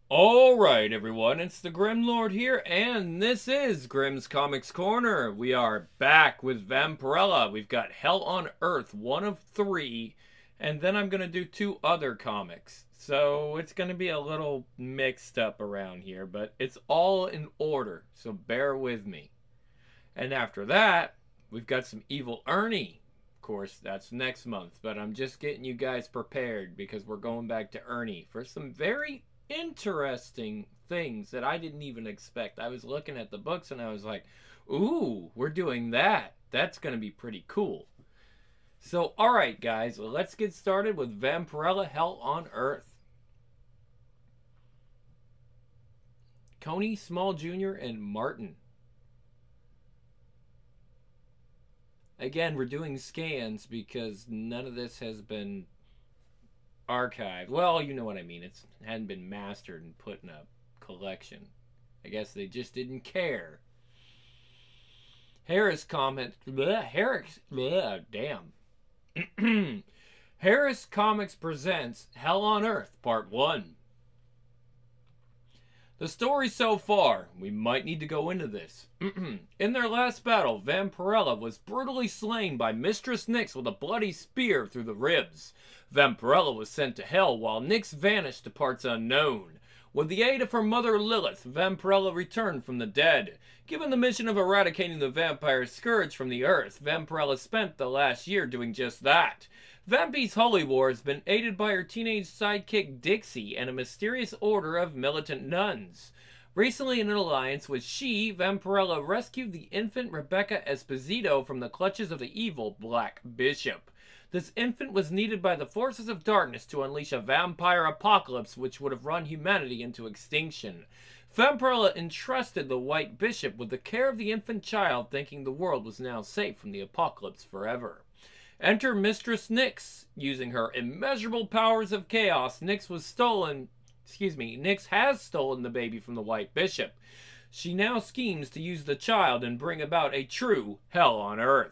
Alright, everyone, it's the Grim Lord here, and this is Grimm's Comics Corner. We are back with Vampirella. We've got Hell on Earth, one of three, and then I'm going to do two other comics. So it's going to be a little mixed up around here, but it's all in order, so bear with me. And after that, we've got some Evil Ernie. Of course, that's next month, but I'm just getting you guys prepared because we're going back to Ernie for some very interesting things that I didn't even expect. I was looking at the books and I was like, ooh, we're doing that. That's going to be pretty cool. So, alright, guys, let's get started with Vampirella Hell on Earth. Coney Small Jr. and Martin. Again, we're doing scans because none of this has been archived. Well, you know what I mean. It hadn't been mastered and put in a collection. I guess they just didn't care. Harris comment. Damn. Harris Comics presents Hell on Earth, Part 1. The story so far, we might need to go into this. In their last battle, Vampirella was brutally slain by Mistress Nyx with a bloody spear through the ribs. Vampirella was sent to hell while Nyx vanished to parts unknown. With the aid of her mother Lilith, Vampirella returned from the dead. Given the mission of eradicating the vampire scourge from the earth, Vampirella spent the last year doing just that. Vampy's holy war has been aided by her teenage sidekick Dixie and a mysterious order of militant nuns. Recently in an alliance with she, Vampirella rescued the infant Rebecca Esposito from the clutches of the evil Black Bishop. This infant was needed by the forces of darkness to unleash a vampire apocalypse which would have run humanity into extinction. Vampirella entrusted the White Bishop with the care of the infant child, thinking the world was now safe from the apocalypse forever. Enter Mistress Nyx. Using her immeasurable powers of chaos, Nyx has stolen the baby from the White Bishop. She now schemes to use the child and bring about a true hell on earth.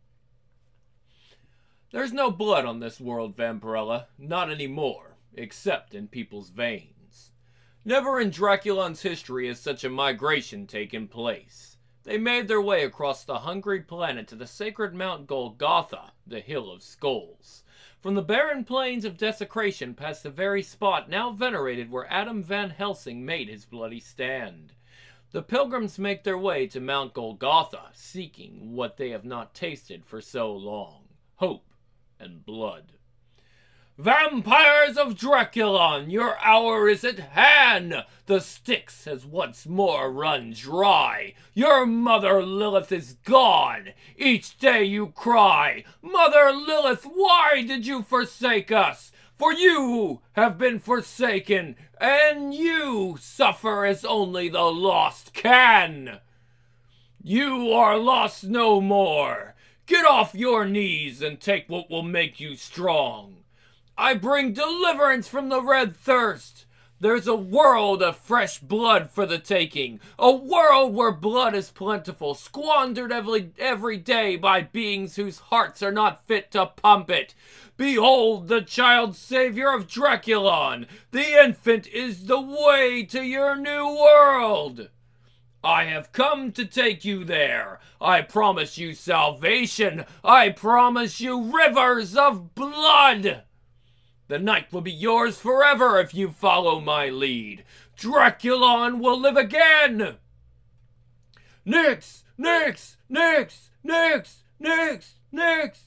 There's no blood on this world, Vampirella. Not anymore, except in people's veins. Never in Draculon's history has such a migration taken place. They made their way across the hungry planet to the sacred Mount Golgotha, the Hill of Skulls. From the barren plains of desecration past the very spot now venerated where Adam Van Helsing made his bloody stand. The pilgrims make their way to Mount Golgotha, seeking what they have not tasted for so long: hope and blood. Vampires of Draculon, your hour is at hand! The Styx has once more run dry. Your mother Lilith is gone. Each day you cry, Mother Lilith, why did you forsake us? For you have been forsaken, and you suffer as only the lost can. You are lost no more. Get off your knees and take what will make you strong. I bring deliverance from the red thirst. There's a world of fresh blood for the taking. A world where blood is plentiful, squandered every day by beings whose hearts are not fit to pump it. Behold the child savior of Draculon. The infant is the way to your new world. I have come to take you there. I promise you salvation. I promise you rivers of blood. The night will be yours forever if you follow my lead. Draculon will live again! Nyx! Nyx! Nyx! Nyx! Nyx! Nyx!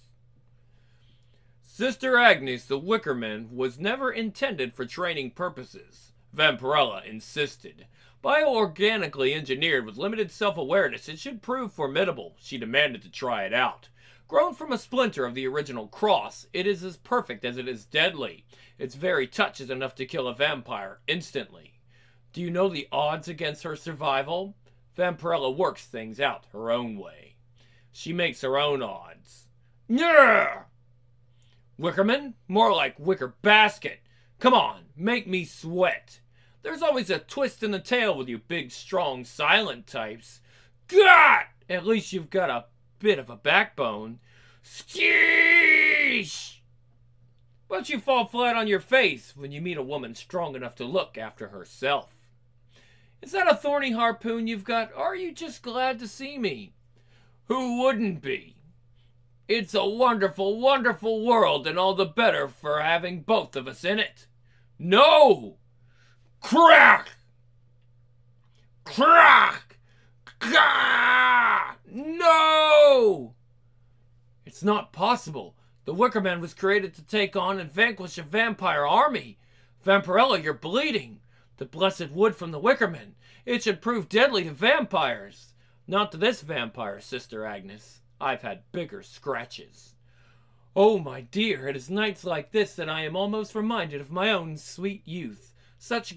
Sister Agnes the Wickerman was never intended for training purposes. Vampirella insisted. Bioorganically engineered with limited self-awareness, it should prove formidable. She demanded to try it out. Grown from a splinter of the original cross, it is as perfect as it is deadly. Its very touch is enough to kill a vampire instantly. Do you know the odds against her survival? Vampirella works things out her own way. She makes her own odds. Yeah! Wickerman? More like wicker basket. Come on, make me sweat. There's always a twist in the tail with you big, strong, silent types. God! At least you've got a bit of a backbone. Skeesh! but you fall flat on your face when you meet a woman strong enough to look after herself. Is that a thorny harpoon you've got, or are you just glad to see me? Who wouldn't be? It's a wonderful, wonderful world, and all the better for having both of us in it. No! Crack! Crack! Gah! No! It's not possible. The Wicker Man was created to take on and vanquish a vampire army. Vampirella, you're bleeding. The blessed wood from the Wicker Man. It should prove deadly to vampires. Not to this vampire, Sister Agnes. I've had bigger scratches. Oh, my dear, it is nights like this that I am almost reminded of my own sweet youth. Such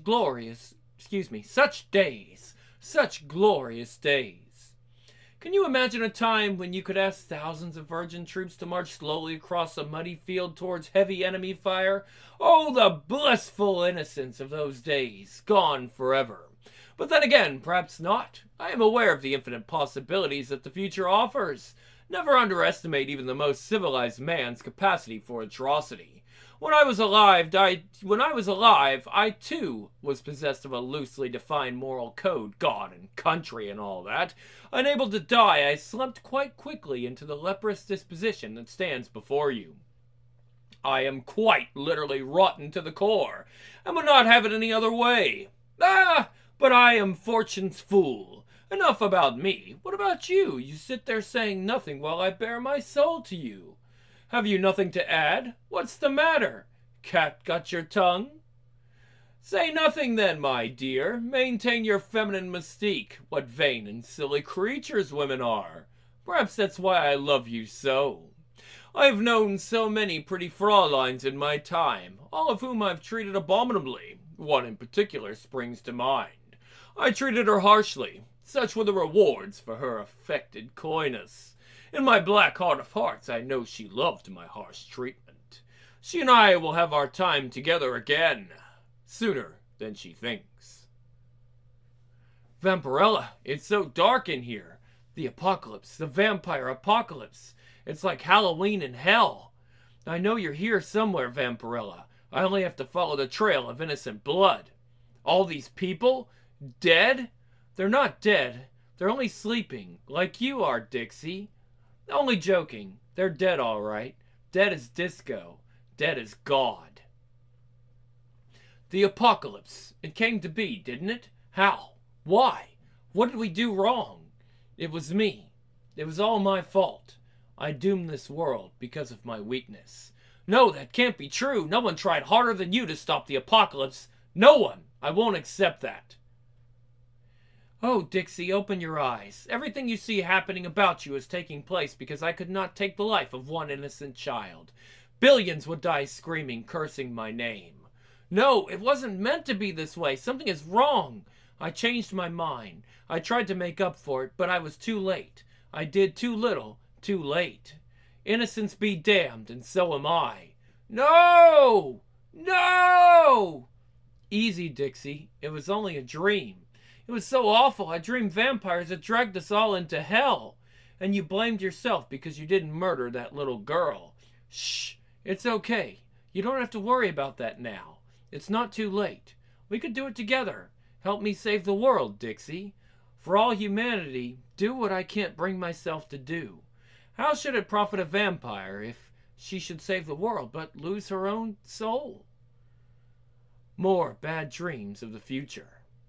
days. Such glorious days. Can you imagine a time when you could ask thousands of virgin troops to march slowly across a muddy field towards heavy enemy fire? Oh, the blissful innocence of those days, gone forever. But then again, perhaps not. I am aware of the infinite possibilities that the future offers. Never underestimate even the most civilized man's capacity for atrocity. When I was alive, I too was possessed of a loosely defined moral code, God and country and all that. Unable to die, I slumped quite quickly into the leprous disposition that stands before you. I am quite literally rotten to the core, and would not have it any other way. But I am fortune's fool. Enough about me. What about you? You sit there saying nothing while I bare my soul to you. Have you nothing to add? What's the matter? Cat got your tongue? Say nothing then, my dear. Maintain your feminine mystique. What vain and silly creatures women are. Perhaps that's why I love you so. I've known so many pretty frauleins in my time, all of whom I've treated abominably. One in particular springs to mind. I treated her harshly. Such were the rewards for her affected coyness. In my black heart of hearts, I know she loved my harsh treatment. She and I will have our time together again, sooner than she thinks. Vampirella, it's so dark in here. The apocalypse, the vampire apocalypse. It's like Halloween in hell. I know you're here somewhere, Vampirella. I only have to follow the trail of innocent blood. All these people? Dead? They're not dead. They're only sleeping, like you are, Dixie. Only joking. They're dead, all right. Dead as disco. Dead as God. The apocalypse. It came to be, didn't it? How? Why? What did we do wrong? It was me. It was all my fault. I doomed this world because of my weakness. No, that can't be true. No one tried harder than you to stop the apocalypse. No one. I won't accept that. Oh, Dixie, open your eyes. Everything you see happening about you is taking place because I could not take the life of one innocent child. Billions would die screaming, cursing my name. No, it wasn't meant to be this way. Something is wrong. I changed my mind. I tried to make up for it, but I was too late. I did too little, too late. Innocence be damned, and so am I. No! No! Easy, Dixie. It was only a dream. It was so awful. I dreamed vampires had dragged us all into hell. And you blamed yourself because you didn't murder that little girl. Shh. It's okay. You don't have to worry about that now. It's not too late. We could do it together. Help me save the world, Dixie. For all humanity, do what I can't bring myself to do. How should it profit a vampire if she should save the world but lose her own soul? More bad dreams of the future.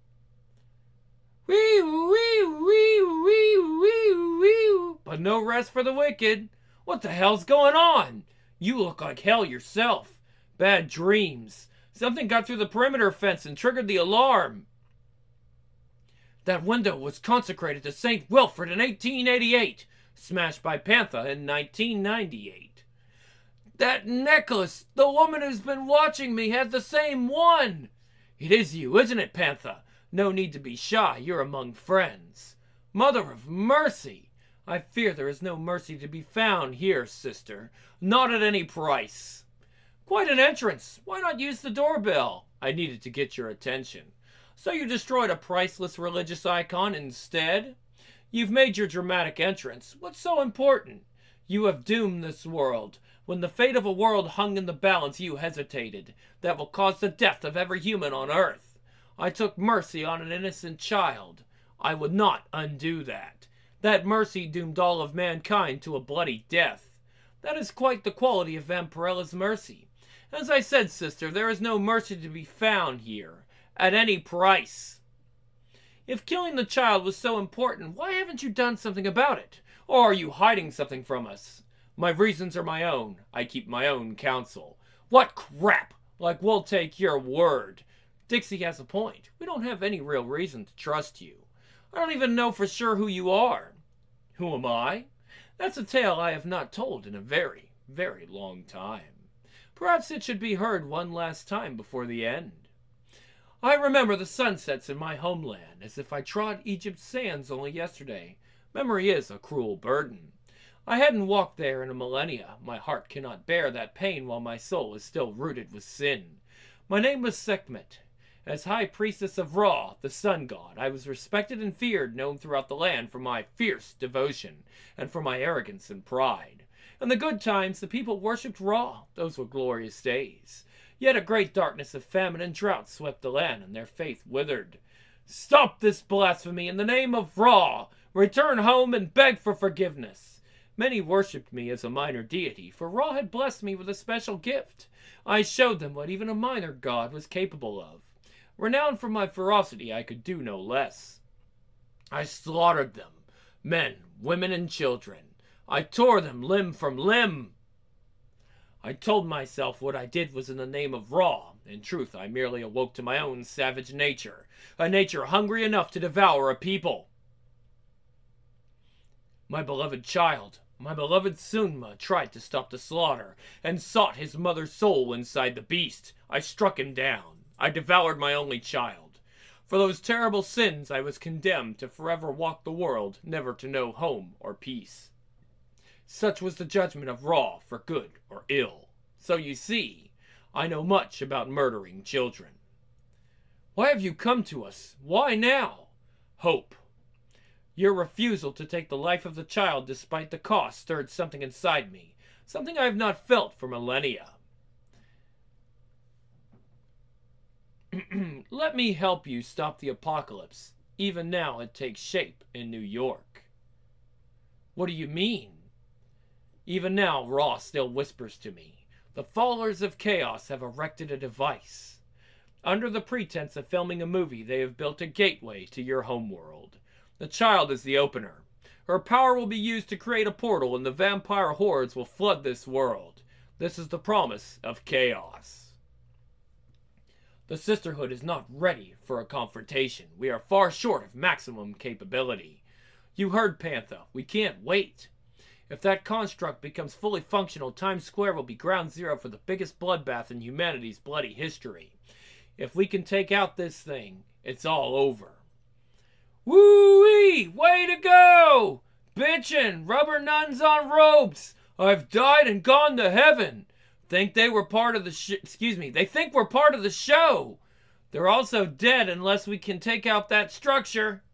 Wee wee wee wee wee wee. But no rest for the wicked. What the hell's going on? You look like hell yourself. Bad dreams. Something got through the perimeter fence and triggered the alarm. That window was consecrated to St. Wilfrid in 1888. Smashed by Panther in 1998. That necklace! The woman who's been watching me had the same one! It is you, isn't it, Panther? No need to be shy, you're among friends. Mother of mercy! I fear there is no mercy to be found here, sister. Not at any price. Quite an entrance. Why not use the doorbell? I needed to get your attention. So you destroyed a priceless religious icon instead? You've made your dramatic entrance. What's so important? You have doomed this world. When the fate of a world hung in the balance, you hesitated. That will cause the death of every human on earth. I took mercy on an innocent child. I would not undo that. That mercy doomed all of mankind to a bloody death. That is quite the quality of Vampirella's mercy. As I said, sister, there is no mercy to be found here, at any price. If killing the child was so important, why haven't you done something about it? Or are you hiding something from us? My reasons are my own. I keep my own counsel. What crap! Like we'll take your word. Dixie has a point. We don't have any real reason to trust you. I don't even know for sure who you are. Who am I? That's a tale I have not told in a very, very long time. Perhaps it should be heard one last time before the end. I remember the sunsets in my homeland as if I trod Egypt's sands only yesterday. Memory is a cruel burden. I hadn't walked there in a millennia. My heart cannot bear that pain while my soul is still rooted with sin. My name was Sekhmet. As high priestess of Ra, the sun god, I was respected and feared, known throughout the land for my fierce devotion and for my arrogance and pride. In the good times, the people worshipped Ra. Those were glorious days. Yet a great darkness of famine and drought swept the land, and their faith withered. Stop this blasphemy in the name of Ra! Return home and beg for forgiveness. Many worshipped me as a minor deity, for Ra had blessed me with a special gift. I showed them what even a minor god was capable of. Renowned for my ferocity, I could do no less. I slaughtered them, men, women, and children. I tore them limb from limb. I told myself what I did was in the name of Ra. In truth, I merely awoke to my own savage nature, a nature hungry enough to devour a people. My beloved child, my beloved Sunma, tried to stop the slaughter and sought his mother's soul inside the beast. I struck him down. I devoured my only child. For those terrible sins, I was condemned to forever walk the world, never to know home or peace. Such was the judgment of Ra for good or ill. So you see, I know much about murdering children. Why have you come to us? Why now? Hope. Your refusal to take the life of the child despite the cost stirred something inside me, something I have not felt for millennia. Let me help you stop the apocalypse. Even now it takes shape in New York. What do you mean? Even now Ra still whispers to me. The followers of Chaos have erected a device. Under the pretense of filming a movie, they have built a gateway to your homeworld. The child is the opener. Her power will be used to create a portal and the vampire hordes will flood this world. This is the promise of Chaos. The Sisterhood is not ready for a confrontation. We are far short of maximum capability. You heard Pantha. We can't wait. If that construct becomes fully functional, Times Square will be ground zero for the biggest bloodbath in humanity's bloody history. If we can take out this thing, it's all over. Woo-wee! Way to go! Bitchin'! Rubber nuns on ropes! I've died and gone to heaven! Think they were part of the they think we're part of the show! They're also dead unless we can take out that structure.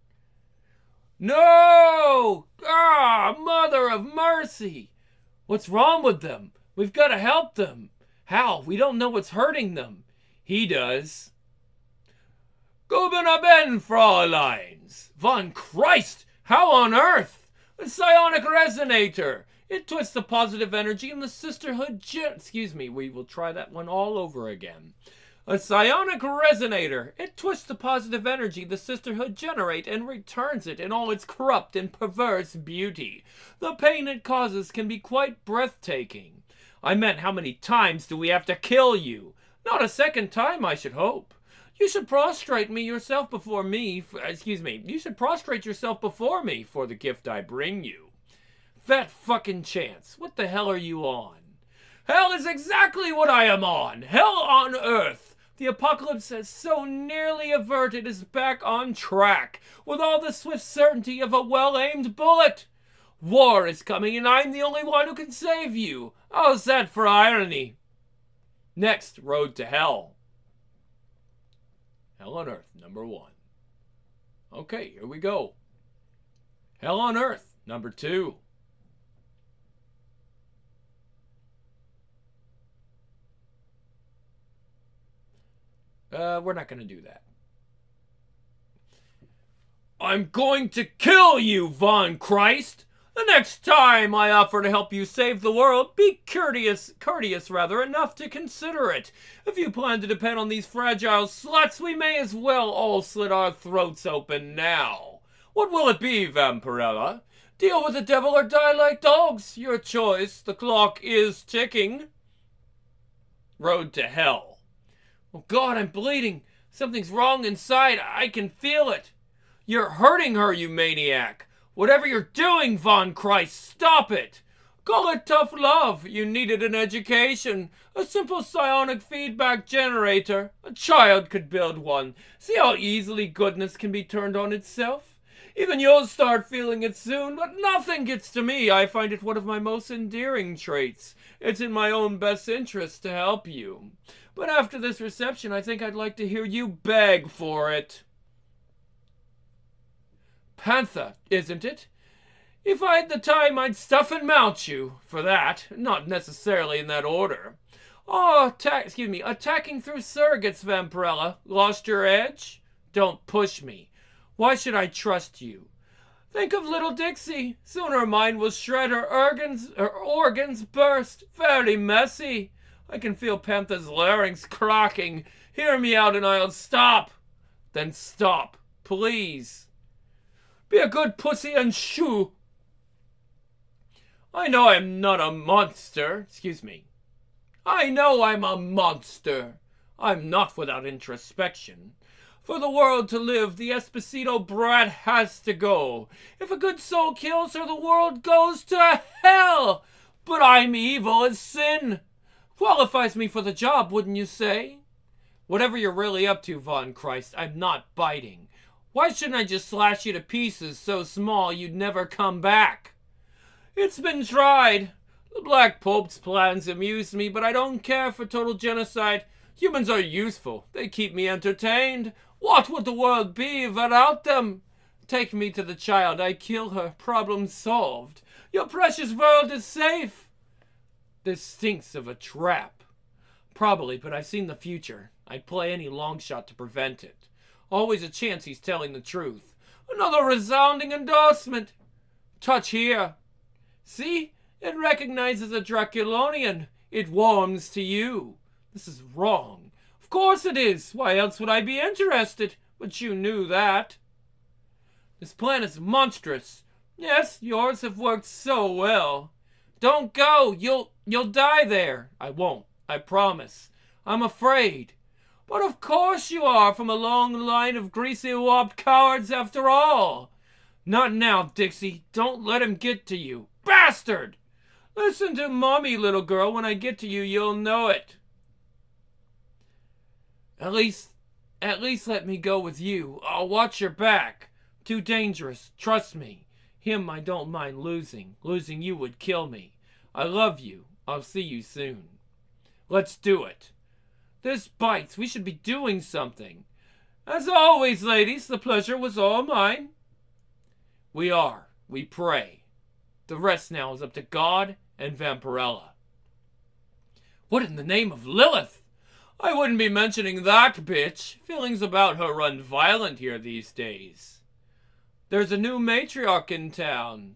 No! Ah, Mother of Mercy! What's wrong with them? We've got to help them. How? We don't know what's hurting them. He does. Guten Abend, Fräuleins. Von Christ! How on earth? The psionic resonator. It twists the positive energy in the Sisterhood we will try that one all over again. A psionic resonator. It twists the positive energy the Sisterhood generate and returns it in all its corrupt and perverse beauty. The pain it causes can be quite breathtaking. I meant, how many times do we have to kill you? Not a second time, I should hope. You should prostrate yourself before me for the gift I bring you. Fat fucking chance. What the hell are you on? Hell is exactly what I am on. Hell on earth. The apocalypse has so nearly averted is back on track, with all the swift certainty of a well-aimed bullet. War is coming and I'm the only one who can save you. How's that for irony? Next, Road to Hell. Hell on Earth, number 1. Okay, here we go. Hell on Earth, number 2. We're not going to do that. I'm going to kill you, Von Christ! The next time I offer to help you save the world, be courteous enough to consider it. If you plan to depend on these fragile sluts, we may as well all slit our throats open now. What will it be, Vampirella? Deal with the devil or die like dogs. Your choice. The clock is ticking. Road to hell. Oh God, I'm bleeding. Something's wrong inside. I can feel it. You're hurting her, you maniac. Whatever you're doing, Von Christ, stop it. Call it tough love. You needed an education. A simple psionic feedback generator. A child could build one. See how easily goodness can be turned on itself? Even you'll start feeling it soon, but nothing gets to me. I find it one of my most endearing traits. It's in my own best interest to help you. But after this reception, I think I'd like to hear you beg for it. Panther, isn't it? If I had the time, I'd stuff and mount you for that. Not necessarily in that order. Oh, attacking through surrogates, Vampirella. Lost your edge? Don't push me. Why should I trust you? Think of little Dixie. Soon her mind will shred, her organs burst. Very messy. I can feel Panther's larynx cracking. Hear me out and I'll stop. Then stop, please. Be a good pussy and shoo. I know I'm not a monster. I know I'm a monster. I'm not without introspection. For the world to live, the Esposito brat has to go. If a good soul kills her, the world goes to hell. But I'm evil as sin. Qualifies me for the job, wouldn't you say? Whatever you're really up to, Von Christ, I'm not biting. Why shouldn't I just slash you to pieces so small you'd never come back? It's been tried. The Black Pope's plans amuse me, but I don't care for total genocide. Humans are useful. They keep me entertained. What would the world be without them? Take me to the child. I kill her. Problem solved. Your precious world is safe. This stinks of a trap. Probably, but I've seen the future. I'd play any long shot to prevent it. Always a chance he's telling the truth. Another resounding endorsement. Touch here. See? It recognizes a Draculonian. It warms to you. This is wrong. Of course it is. Why else would I be interested? But you knew that. This plan is monstrous. Yes, yours have worked so well. Don't go. You'll die there. I won't. I promise. I'm afraid. But of course you are, from a long line of greasy-wopped cowards after all. Not now, Dixie. Don't let him get to you. Bastard! Listen to Mommy, little girl. When I get to you, you'll know it. At least let me go with you. I'll watch your back. Too dangerous. Trust me. Him I don't mind losing. Losing you would kill me. I love you. I'll see you soon. Let's do it. This bites. We should be doing something. As always, ladies, the pleasure was all mine. We are. We pray. The rest now is up to God and Vampirella. What in the name of Lilith? I wouldn't be mentioning that bitch. Feelings about her run violent here these days. There's a new matriarch in town.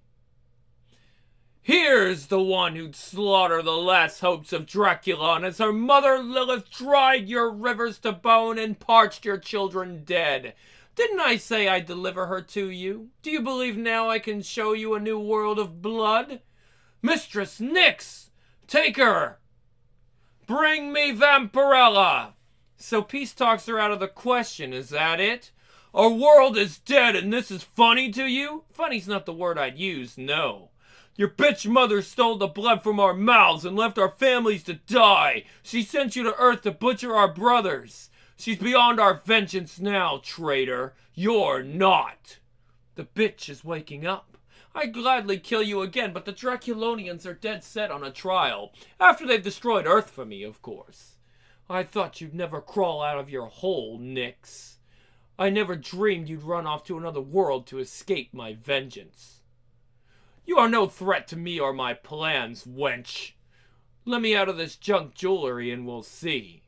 Here's the one who'd slaughter the last hopes of Draculon as her mother Lilith dried your rivers to bone and parched your children dead. Didn't I say I'd deliver her to you? Do you believe now I can show you a new world of blood? Mistress Nyx! Take her! Bring me Vampirella! So peace talks are out of the question, is that it? Our world is dead and this is funny to you? Funny's not the word I'd use, no. Your bitch mother stole the blood from our mouths and left our families to die. She sent you to Earth to butcher our brothers. She's beyond our vengeance now, traitor. You're not. The bitch is waking up. I'd gladly kill you again, but the Draculonians are dead set on a trial. After they've destroyed Earth for me, of course. I thought you'd never crawl out of your hole, Nyx. I never dreamed you'd run off to another world to escape my vengeance. You are no threat to me or my plans, wench. Let me out of this junk jewelry and we'll see.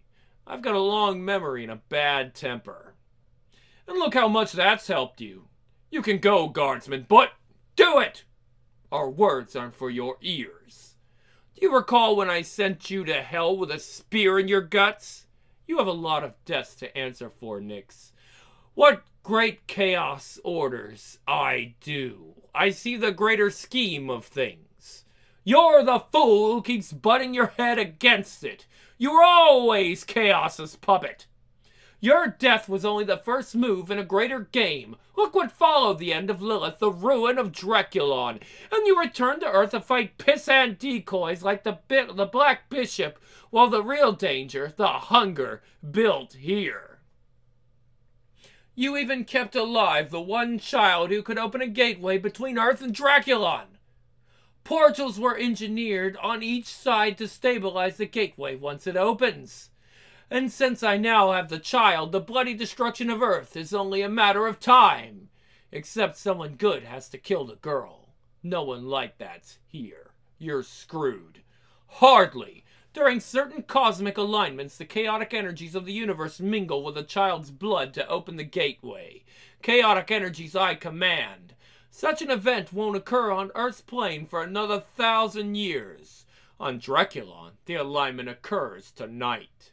I've got a long memory and a bad temper. And look how much that's helped you. You can go, guardsman, but do it! Our words aren't for your ears. Do you recall when I sent you to hell with a spear in your guts? You have a lot of deaths to answer for, Nyx. What great chaos orders I do. I see the greater scheme of things. You're the fool who keeps butting your head against it. You were always Chaos's puppet. Your death was only the first move in a greater game. Look what followed the end of Lilith, the ruin of Draculon. And you returned to Earth to fight pissant decoys like the Black Bishop, while the real danger, the hunger, built here. You even kept alive the one child who could open a gateway between Earth and Draculon. Portals were engineered on each side to stabilize the gateway once it opens. And since I now have the child, the bloody destruction of Earth is only a matter of time. Except someone good has to kill the girl. No one like that's here. You're screwed. Hardly. During certain cosmic alignments, the chaotic energies of the universe mingle with a child's blood to open the gateway. Chaotic energies I command. Such an event won't occur on Earth's plane for another 1,000 years. On Draculon, the alignment occurs tonight.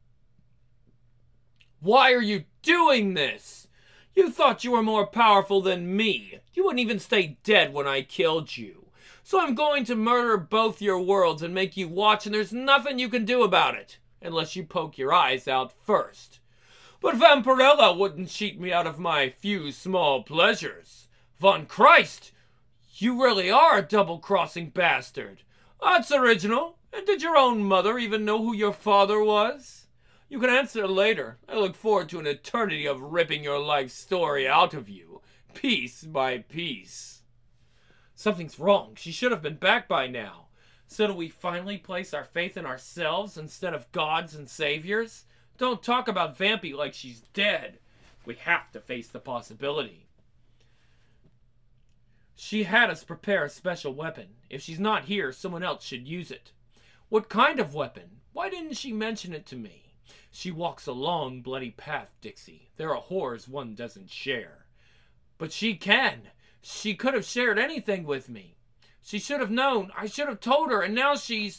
Why are you doing this? You thought you were more powerful than me. You wouldn't even stay dead when I killed you. So I'm going to murder both your worlds and make you watch, and there's nothing you can do about it. Unless you poke your eyes out first. But Vampirella wouldn't cheat me out of my few small pleasures. Von Christ, you really are a double-crossing bastard. That's original. And did your own mother even know who your father was? You can answer later. I look forward to an eternity of ripping your life story out of you, piece by piece. Something's wrong. She should have been back by now. So do we finally place our faith in ourselves instead of gods and saviors? Don't talk about Vampy like she's dead. We have to face the possibility. She had us prepare a special weapon. If she's not here, someone else should use it. What kind of weapon? Why didn't she mention it to me? She walks a long, bloody path, Dixie. There are horrors one doesn't share. But she can. She could have shared anything with me. She should have known. I should have told her, and now she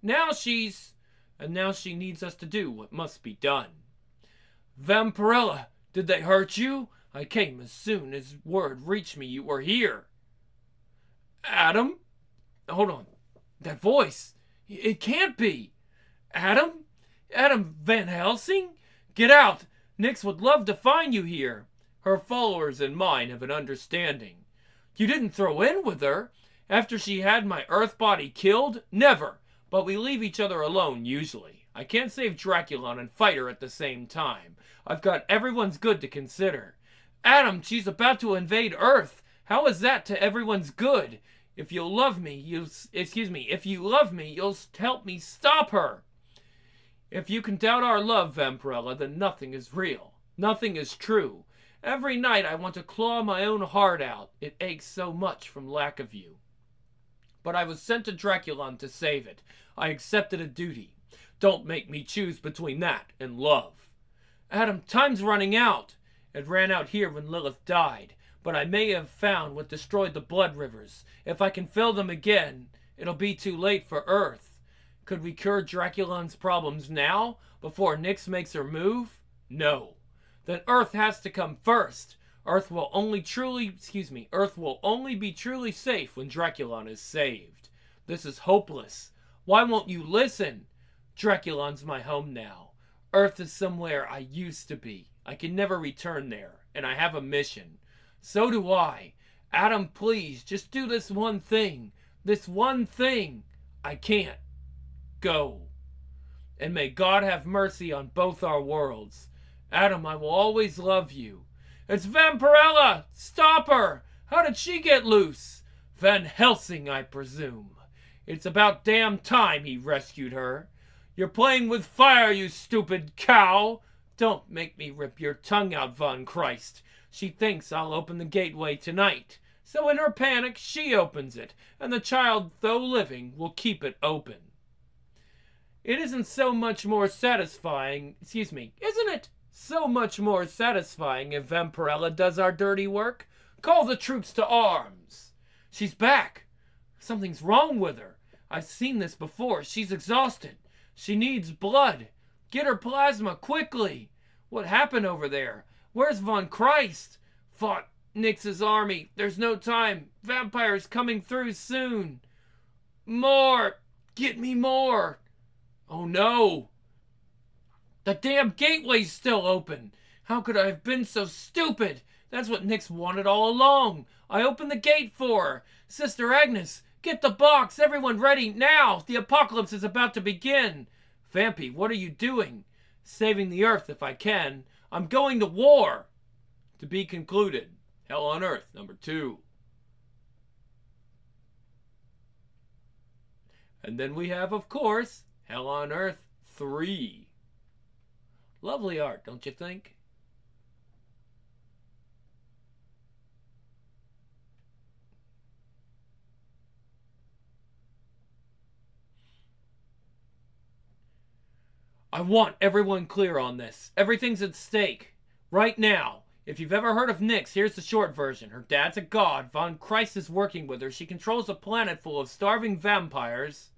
needs us to do what must be done. Vampirella, did they hurt you? I came as soon as word reached me you were here. Adam? Hold on. That voice. It can't be. Adam? Adam Van Helsing? Get out! Nyx would love to find you here. Her followers and mine have an understanding. You didn't throw in with her? After she had my Earth body killed? Never. But we leave each other alone, usually. I can't save Draculon and fight her at the same time. I've got everyone's good to consider. Adam, she's about to invade Earth. How is that to everyone's good? If you love me, you'll help me stop her. If you can doubt our love, Vampirella, then nothing is real. Nothing is true. Every night I want to claw my own heart out. It aches so much from lack of you. But I was sent to Draculon to save it. I accepted a duty. Don't make me choose between that and love. Adam, time's running out. It ran out here when Lilith died. But I may have found what destroyed the blood rivers. If I can fill them again, it'll be too late for Earth. Could we cure Draculon's problems now, before Nyx makes her move? No. Then Earth has to come first. Earth will only be truly safe when Draculon is saved. This is hopeless. Why won't you listen? Draculon's my home now. Earth is somewhere I used to be. I can never return there, and I have a mission. So do I. Adam, please, just do this one thing. This one thing. I can't. Go. And may God have mercy on both our worlds. Adam, I will always love you. It's Vampirella! Stop her! How did she get loose? Van Helsing, I presume. It's about damn time he rescued her. You're playing with fire, you stupid cow! Don't make me rip your tongue out, Von Christ. She thinks I'll open the gateway tonight. So in her panic, she opens it, and the child, though living, will keep it open. It isn't so much more satisfying, isn't it so much more satisfying if Vampirella does our dirty work? Call the troops to arms. She's back. Something's wrong with her. I've seen this before. She's exhausted. She needs blood. Get her plasma, quickly. What happened over there? Where's Von Christ? Fought Nyx's army. There's no time. Vampires coming through soon. More. Get me more. Oh no. The damn gateway's still open. How could I have been so stupid? That's what Nyx wanted all along. I opened the gate for her. Sister Agnes, get the box. Everyone ready now. The apocalypse is about to begin. Vampy, what are you doing? Saving the Earth if I can. I'm going to war. To be concluded. Hell on Earth, number 2. And then we have, of course, Hell on Earth 3. Lovely art, don't you think? I want everyone clear on this. Everything's at stake. Right now. If you've ever heard of Nyx, here's the short version. Her dad's a god. Von Christ is working with her. She controls a planet full of starving vampires.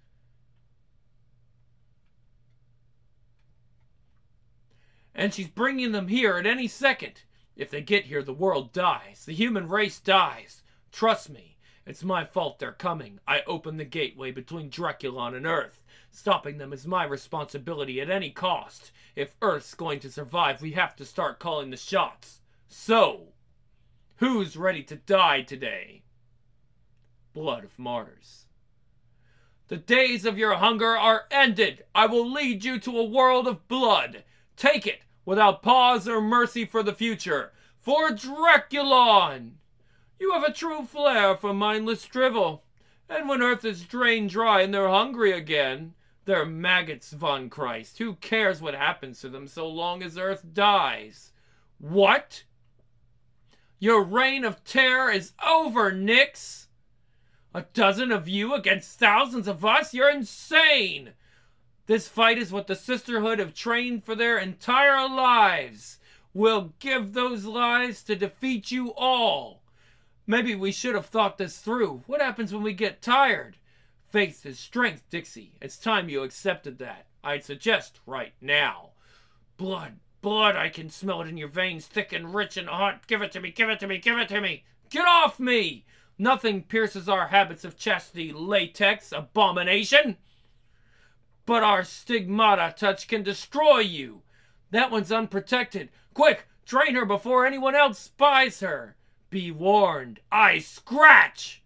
And she's bringing them here at any second. If they get here, the world dies. The human race dies. Trust me, it's my fault they're coming. I opened the gateway between Draculon and Earth. Stopping them is my responsibility at any cost. If Earth's going to survive, we have to start calling the shots. So, who's ready to die today? Blood of martyrs. The days of your hunger are ended. I will lead you to a world of blood. Take it without pause or mercy for the future. For Draculon! You have a true flair for mindless drivel. And when Earth is drained dry and they're hungry again, they're maggots, Von Christ. Who cares what happens to them so long as Earth dies? What? Your reign of terror is over, Nyx! A dozen of you against thousands of us? You're insane! This fight is what the Sisterhood have trained for their entire lives. We'll give those lives to defeat you all. Maybe we should have thought this through. What happens when we get tired? Faith is strength, Dixie. It's time you accepted that. I'd suggest right now. Blood, blood, I can smell it in your veins, thick and rich and hot. Give it to me, give it to me, give it to me. Get off me! Nothing pierces our habits of chastity, latex, abomination. But our stigmata touch can destroy you. That one's unprotected. Quick, drain her before anyone else spies her. Be warned, I scratch!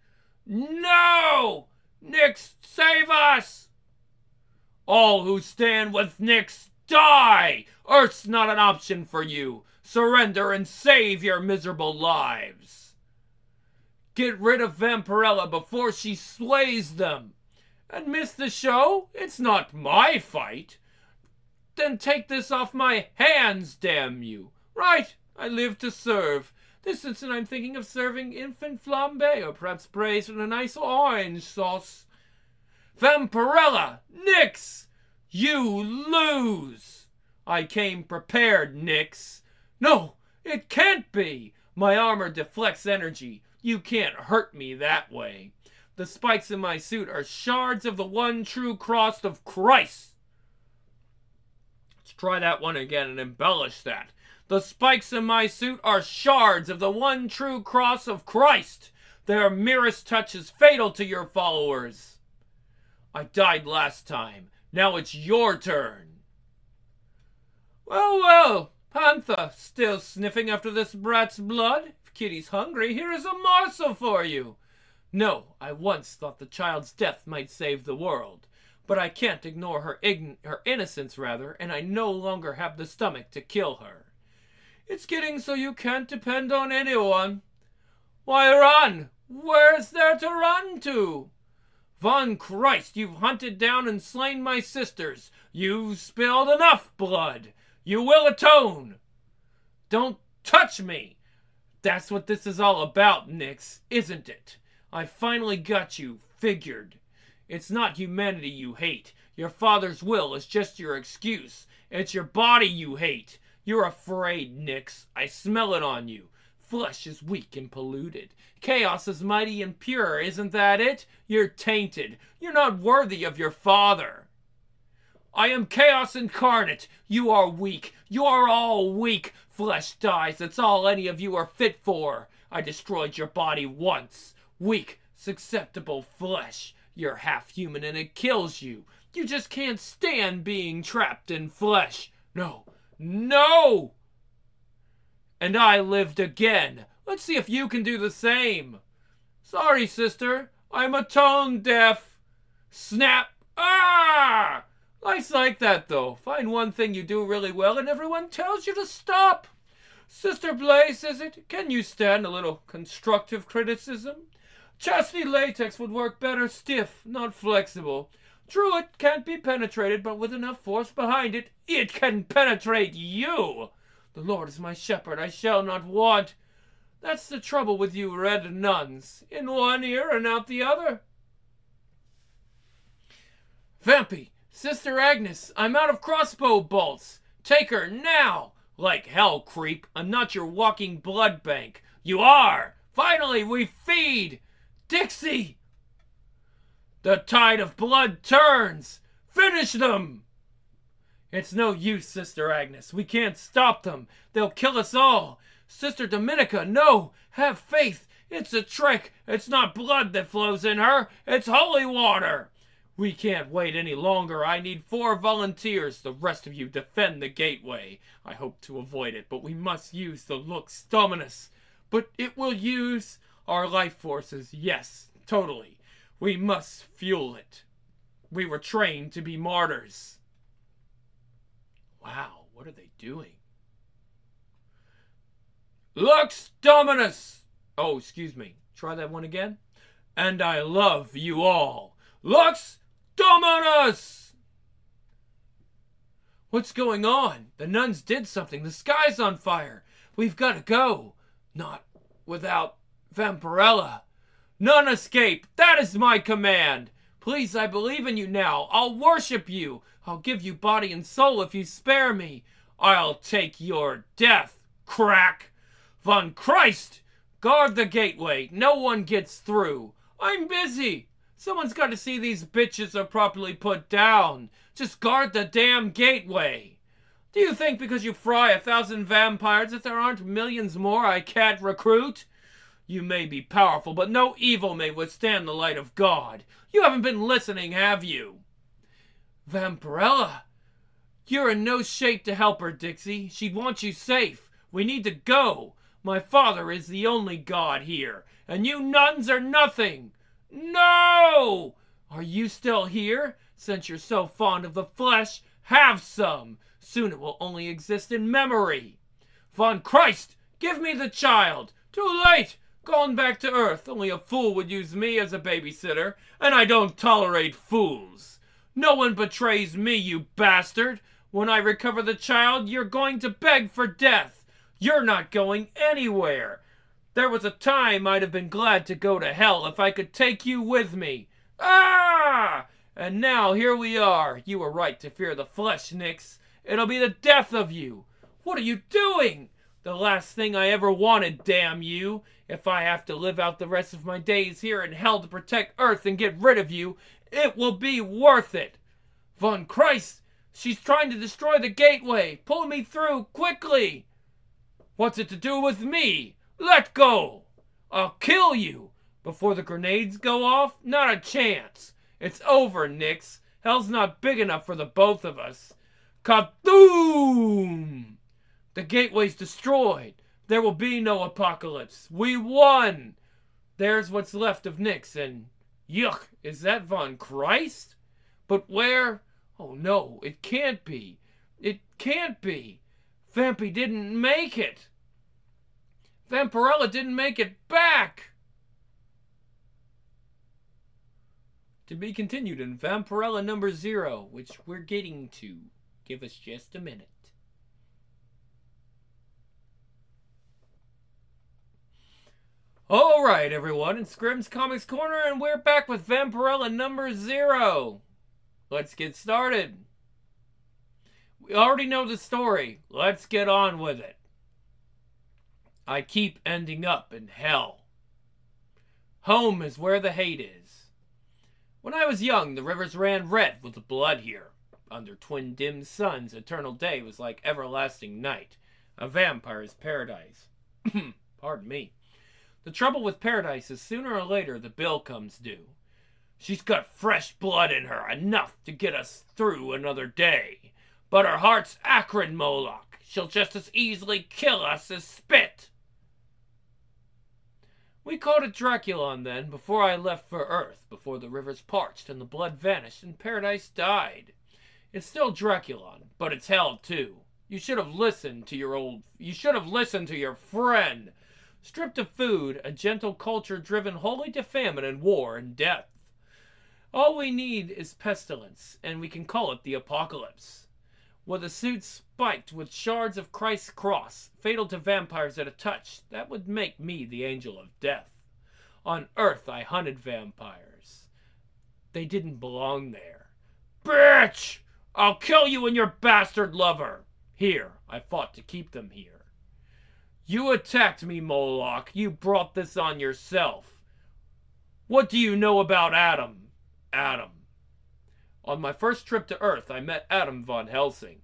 No! Nyx, save us! All who stand with Nyx, die! Earth's not an option for you. Surrender and save your miserable lives. Get rid of Vampirella before she slays them. And miss the show? It's not my fight. Then take this off my hands, damn you. Right, I live to serve. This instant I'm thinking of serving infant flambe, or perhaps braised in a nice orange sauce. Vampirella! Nyx! You lose! I came prepared, Nyx. No, it can't be! My armor deflects energy. You can't hurt me that way. The spikes in my suit are shards of the one true cross of Christ. Let's try that one again and embellish that. The spikes in my suit are shards of the one true cross of Christ. Their merest touch is fatal to your followers. I died last time. Now it's your turn. Well, well, Panther, still sniffing after this brat's blood? If Kitty's hungry, here is a morsel for you. No, I once thought the child's death might save the world. But I can't ignore her innocence, and I no longer have the stomach to kill her. It's getting so you can't depend on anyone. Why run? Where's there to run to? Von Christ, you've hunted down and slain my sisters. You've spilled enough blood. You will atone. Don't touch me. That's what this is all about, Nyx, isn't it? I finally got you figured. It's not humanity you hate. Your father's will is just your excuse. It's your body you hate. You're afraid, Nyx. I smell it on you. Flesh is weak and polluted. Chaos is mighty and pure. Isn't that it? You're tainted. You're not worthy of your father. I am chaos incarnate. You are weak. You are all weak. Flesh dies. That's all any of you are fit for. I destroyed your body once. Weak, susceptible flesh. You're half human and it kills you. You just can't stand being trapped in flesh. No. No! And I lived again. Let's see if you can do the same. Sorry, sister. I'm a tone deaf. Snap. Ah! Life's like that, though. Find one thing you do really well and everyone tells you to stop. Sister Blaze, is it? Can you stand a little constructive criticism? Chastity latex would work better stiff, not flexible. True, it can't be penetrated, but with enough force behind it, it can penetrate you. The Lord is my shepherd, I shall not want. That's the trouble with you red nuns. In one ear and out the other. Vampy, Sister Agnes, I'm out of crossbow bolts. Take her now. Like hell, creep. I'm not your walking blood bank. You are. Finally, we feed. Dixie! The tide of blood turns. Finish them. It's no use, Sister Agnes. We can't stop them. They'll kill us all. Sister Dominica, no. Have faith. It's a trick. It's not blood that flows in her. It's holy water. We can't wait any longer. I need 4 volunteers. The rest of you defend the gateway. I hope to avoid it, but we must use the Lux Dominus. But it will use our life forces. Yes, totally. We must fuel it. We were trained to be martyrs. Wow, what are they doing? Lux Dominus! Oh, excuse me. Try that one again. And I love you all. Lux Dominus! What's going on? The nuns did something. The sky's on fire. We've got to go. Not without Vampirella. None escape. That is my command. Please, I believe in you now. I'll worship you. I'll give you body and soul if you spare me. I'll take your death, crack. Von Christ! Guard the gateway. No one gets through. I'm busy. Someone's got to see these bitches are properly put down. Just guard the damn gateway. Do you think because you fry 1,000 vampires that there aren't millions more I can't recruit? You may be powerful, but no evil may withstand the light of God. You haven't been listening, have you? Vampirella, you're in no shape to help her, Dixie. She'd want you safe. We need to go. My father is the only God here, and you nuns are nothing. No! Are you still here? Since you're so fond of the flesh, have some. Soon it will only exist in memory. Von Christ, give me the child. Too late. Gone back to Earth. Only a fool would use me as a babysitter, and I don't tolerate fools. No one betrays me, you bastard. When I recover the child, you're going to beg for death. You're not going anywhere. There was a time I'd have been glad to go to hell if I could take you with me. Ah! And now here we are. You were right to fear the flesh, Nyx. It'll be the death of you. What are you doing? The last thing I ever wanted, damn you. If I have to live out the rest of my days here in hell to protect Earth and get rid of you, it will be worth it. Von Christ, she's trying to destroy the gateway. Pull me through, quickly. What's it to do with me? Let go! I'll kill you! Before the grenades go off? Not a chance! It's over, Nyx. Hell's not big enough for the both of us. Kaboom! The gateway's destroyed. There will be no apocalypse. We won! There's what's left of Nyx, and... Yuck! Is that Von Christ? But where? Oh no, it can't be. It can't be. Vampy didn't make it. Vampirella didn't make it back! To be continued in Vampirella number 0, which we're getting to. Give us just a minute. Alright, everyone, it's Grimm's Comics Corner, and we're back with Vampirella number 0. let's get started. We already know the story. Let's get on with it. I keep ending up in hell. Home is where the hate is. When I was young, the rivers ran red with the blood here. Under twin dim suns, eternal day was like everlasting night, a vampire's paradise. Pardon me. The trouble with paradise is sooner or later the bill comes due. She's got fresh blood in her, enough to get us through another day. But her heart's acrid, Moloch. She'll just as easily kill us as spit. We called it Draculon then, before I left for Earth, before the rivers parched and the blood vanished and paradise died. It's still Draculon, but it's hell too. You should have listened to your friend. Stripped of food, a gentle culture driven wholly to famine and war and death. All we need is pestilence, and we can call it the apocalypse. With a suit spiked with shards of Christ's cross, fatal to vampires at a touch, that would make me the angel of death. On Earth I hunted vampires. They didn't belong there. Bitch! I'll kill you and your bastard lover! Here, I fought to keep them here. You attacked me, Moloch. You brought this on yourself. What do you know about Adam? Adam. On my first trip to Earth, I met Adam von Helsing.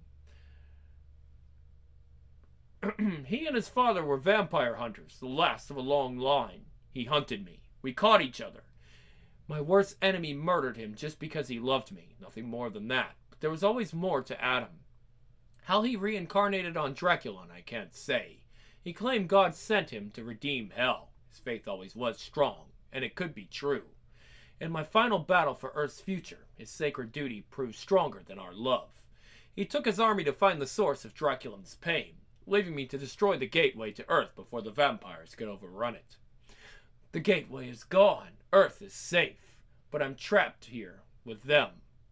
He and his father were vampire hunters, the last of a long line. He hunted me. We caught each other. My worst enemy murdered him just because he loved me. Nothing more than that. But there was always more to Adam. How he reincarnated on Draculon, I can't say. He claimed God sent him to redeem hell. His faith always was strong, and it could be true. In my final battle for Earth's future, his sacred duty proved stronger than our love. He took his army to find the source of Draculon's pain, leaving me to destroy the gateway to Earth before the vampires could overrun it. The gateway is gone. Earth is safe, but I'm trapped here with them.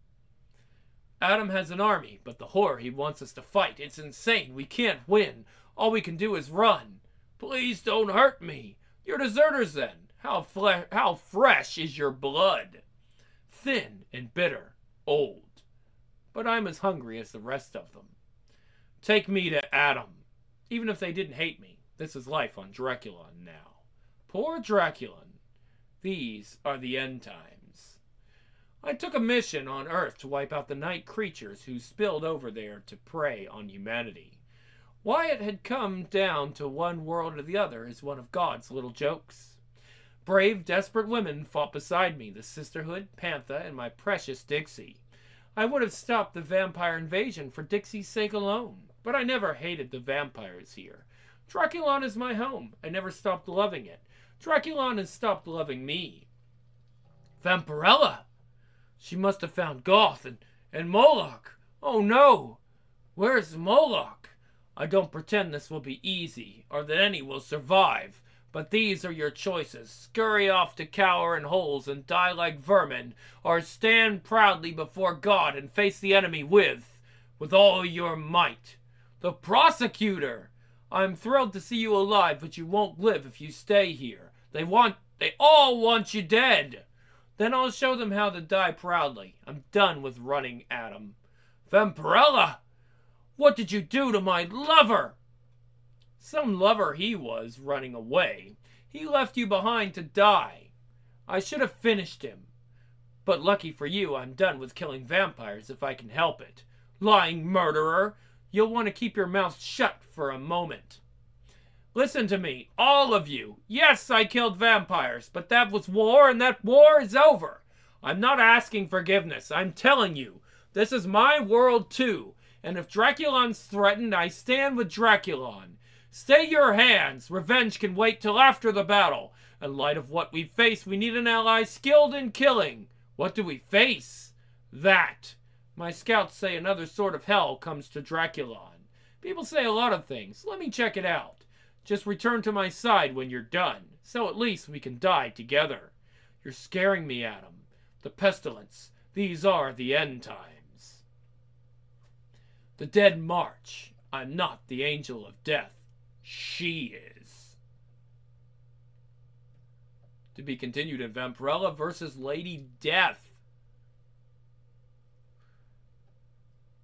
Adam has an army, but the horror he wants us to fight, it's insane. We can't win. All we can do is run. Please don't hurt me. You're deserters then. How fresh is your blood? Thin and bitter, old. But I'm as hungry as the rest of them. Take me to Adam. Even if they didn't hate me, this is life on Draculon now. Poor Draculon. These are the end times. I took a mission on Earth to wipe out the night creatures who spilled over there to prey on humanity. Why it had come down to one world or the other is one of God's little jokes. Brave, desperate women fought beside me, the Sisterhood, Pantha, and my precious Dixie. I would have stopped the vampire invasion for Dixie's sake alone, but I never hated the vampires here. Draculon is my home. I never stopped loving it. Draculon has stopped loving me. Vampirella! She must have found Goth and Moloch. Oh no! Where's Moloch? I don't pretend this will be easy, or that any will survive. But these are your choices. Scurry off to cower in holes and die like vermin, or stand proudly before God and face the enemy with all your might. The prosecutor! I'm thrilled to see you alive, but you won't live if you stay here. They all want you dead. Then I'll show them how to die proudly. I'm done with running, Adam. Vampirella! What did you do to my lover? Some lover he was, running away. He left you behind to die. I should have finished him. But lucky for you, I'm done with killing vampires if I can help it. Lying murderer! You'll want to keep your mouth shut for a moment. Listen to me, all of you. Yes, I killed vampires, but that was war, and that war is over. I'm not asking forgiveness. I'm telling you, this is my world too. And if Draculon's threatened, I stand with Draculon. Stay your hands. Revenge can wait till after the battle. In light of what we face, we need an ally skilled in killing. What do we face? That. My scouts say another sort of hell comes to Draculon. People say a lot of things. Let me check it out. Just return to my side when you're done, so at least we can die together. You're scaring me, Adam. The pestilence. These are the end times. The dead march. I'm not the angel of death. She is. To be continued in Vampirella versus Lady Death.